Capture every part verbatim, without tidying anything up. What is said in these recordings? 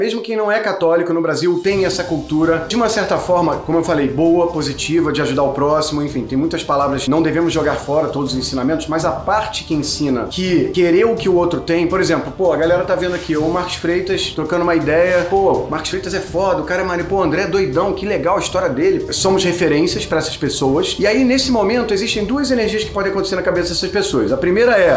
Mesmo quem não é católico no Brasil tem essa cultura, de uma certa forma, como eu falei, boa, positiva, de ajudar o próximo, enfim, tem muitas palavras, não devemos jogar fora todos os ensinamentos, mas a parte que ensina que querer o que o outro tem, por exemplo, pô, a galera tá vendo aqui, o Marcos Freitas trocando uma ideia, pô, Marcos Freitas é foda, o cara é maneiro, pô, André é doidão, que legal a história dele. Somos referências para essas pessoas, e aí nesse momento existem duas energias que podem acontecer na cabeça dessas pessoas. A primeira é...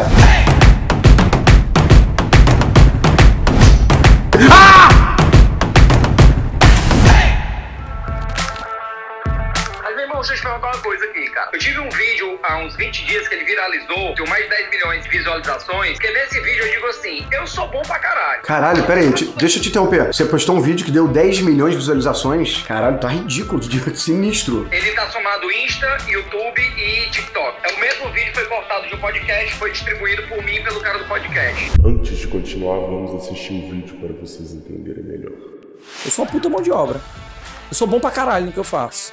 Deixa eu te perguntar uma coisa aqui, cara. Eu tive um vídeo há uns vinte dias que ele viralizou, tem mais de dez milhões de visualizações, que nesse vídeo eu digo assim, eu sou bom pra caralho. Caralho, pera aí, te, deixa eu te interromper. Você postou um vídeo que deu dez milhões de visualizações? Caralho, tá ridículo, sinistro. Ele tá somado Insta, YouTube e TikTok. É o mesmo vídeo que foi cortado de um podcast, foi distribuído por mim e pelo cara do podcast. Antes de continuar, vamos assistir o vídeo para vocês entenderem melhor. Eu sou uma puta mão de obra. Eu sou bom pra caralho no que eu faço.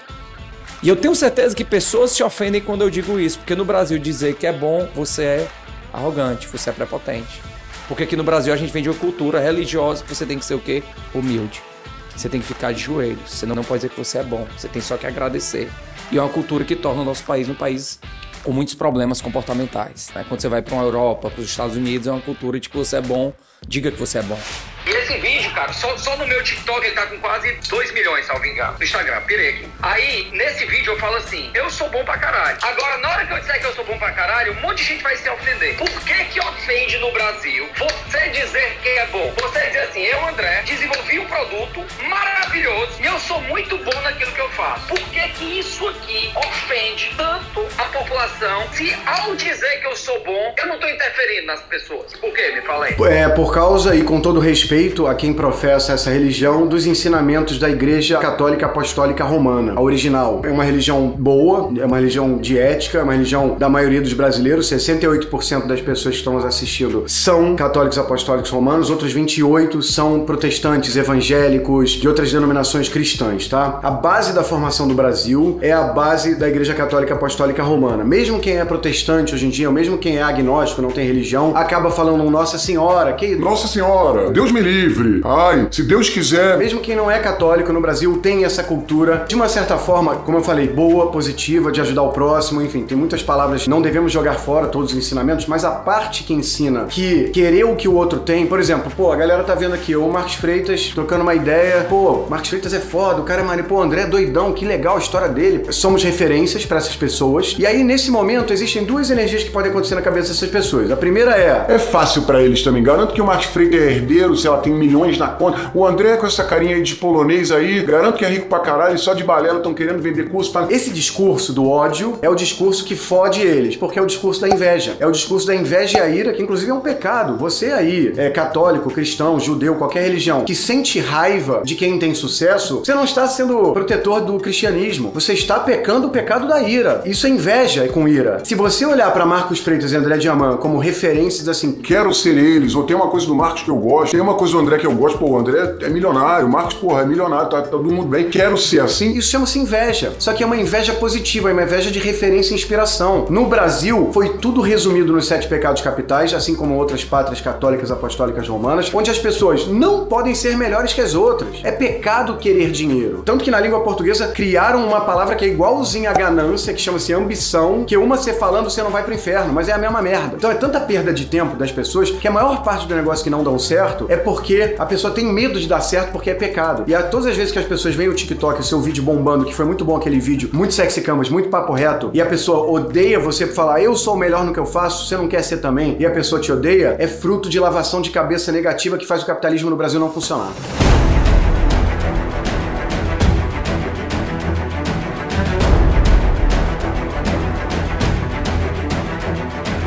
E eu tenho certeza que pessoas se ofendem quando eu digo isso, porque no Brasil dizer que é bom, você é arrogante, você é prepotente. Porque aqui no Brasil a gente vem de uma cultura religiosa que você tem que ser o quê? Humilde. Você tem que ficar de joelhos, você não pode dizer que você é bom, você tem só que agradecer. E é uma cultura que torna o nosso país um país com muitos problemas comportamentais, né? Quando você vai para uma Europa, para os Estados Unidos, é uma cultura de que você é bom, diga que você é bom. E esse vídeo, cara, só, só no meu TikTok ele tá com quase dois milhões, salvo engano. No Instagram, pirei aqui. Aí, nesse vídeo eu falo assim, eu sou bom pra caralho. Agora, na hora que eu disser que eu sou bom pra caralho, um monte de gente vai se ofender. Por que que ofende no Brasil você dizer que é bom? Você dizer assim, eu, André, desenvolvi um produto maravilhoso e eu sou muito bom naquilo que eu faço. Por que que isso aqui ofende tanto a população se ao dizer que eu sou bom, eu não tô interferindo nas pessoas? Por quê? Me fala aí. É, por causa, e com todo respeito a quem professa essa religião, dos ensinamentos da Igreja Católica Apostólica Romana, a original. É uma religião boa, é uma religião de ética, é uma religião da maioria dos brasileiros. Sessenta e oito por cento das pessoas que estão nos assistindo são católicos apostólicos romanos, outros vinte e oito por cento são protestantes, evangélicos, de outras denominações cristãs, tá? A base da formação do Brasil é a base da Igreja Católica Apostólica Romana. Mesmo quem é protestante hoje em dia, mesmo quem é agnóstico, não tem religião, acaba falando Nossa Senhora, que... Nossa Senhora, Deus me livre. Ai, se Deus quiser. Mesmo quem não é católico no Brasil tem essa cultura, de uma certa forma, como eu falei, boa, positiva, de ajudar o próximo, enfim, tem muitas palavras, não devemos jogar fora todos os ensinamentos, mas a parte que ensina que querer o que o outro tem, por exemplo, pô, a galera tá vendo aqui, o Marcos Freitas trocando uma ideia, pô, Marcos Freitas é foda, o cara é maneiro, pô, André é doidão, que legal a história dele. Somos referências para essas pessoas, e aí nesse momento existem duas energias que podem acontecer na cabeça dessas pessoas. A primeira é... É fácil pra eles também, garanto que o Marcos Freitas é herdeiro, sei lá, tem milhões na conta. O André com essa carinha aí de polonês aí, garanto que é rico pra caralho, e só de balela estão querendo vender curso pra... Esse discurso do ódio é o discurso que fode eles, porque é o discurso da inveja. É o discurso da inveja e a ira, que inclusive é um pecado. Você aí, é católico, cristão, judeu, qualquer religião, que sente raiva de quem tem sucesso, você não está sendo protetor do cristianismo. Você está pecando o pecado da ira. Isso é inveja com ira. Se você olhar pra Marcos Freitas e André Diamant como referências assim, quero ser eles, ou tem uma coisa do Marcos que eu gosto, tem uma coisa do André que eu gosto, pô, o André é milionário, o Marcos, porra, é milionário, tá, tá todo mundo bem, quero ser assim. Isso chama-se inveja. Só que é uma inveja positiva, é uma inveja de referência e inspiração. No Brasil, foi tudo resumido nos sete pecados capitais, assim como outras pátrias católicas apostólicas romanas, onde as pessoas não podem ser melhores que as outras. É pecado querer dinheiro. Tanto que na língua portuguesa criaram uma palavra que é igualzinha à ganância, que chama-se ambição, que uma você falando você não vai pro inferno, mas é a mesma merda. Então é tanta perda de tempo das pessoas que a maior parte do negócio que não dão certo é porque a pessoa tem medo de dar certo porque é pecado. E a, todas as vezes que as pessoas veem o TikTok, o seu vídeo bombando, que foi muito bom aquele vídeo, muito sexy canvas, muito papo reto, e a pessoa odeia você por falar eu sou o melhor no que eu faço, você não quer ser também, e a pessoa te odeia, é fruto de lavação de cabeça negativa que faz o capitalismo no Brasil não funcionar.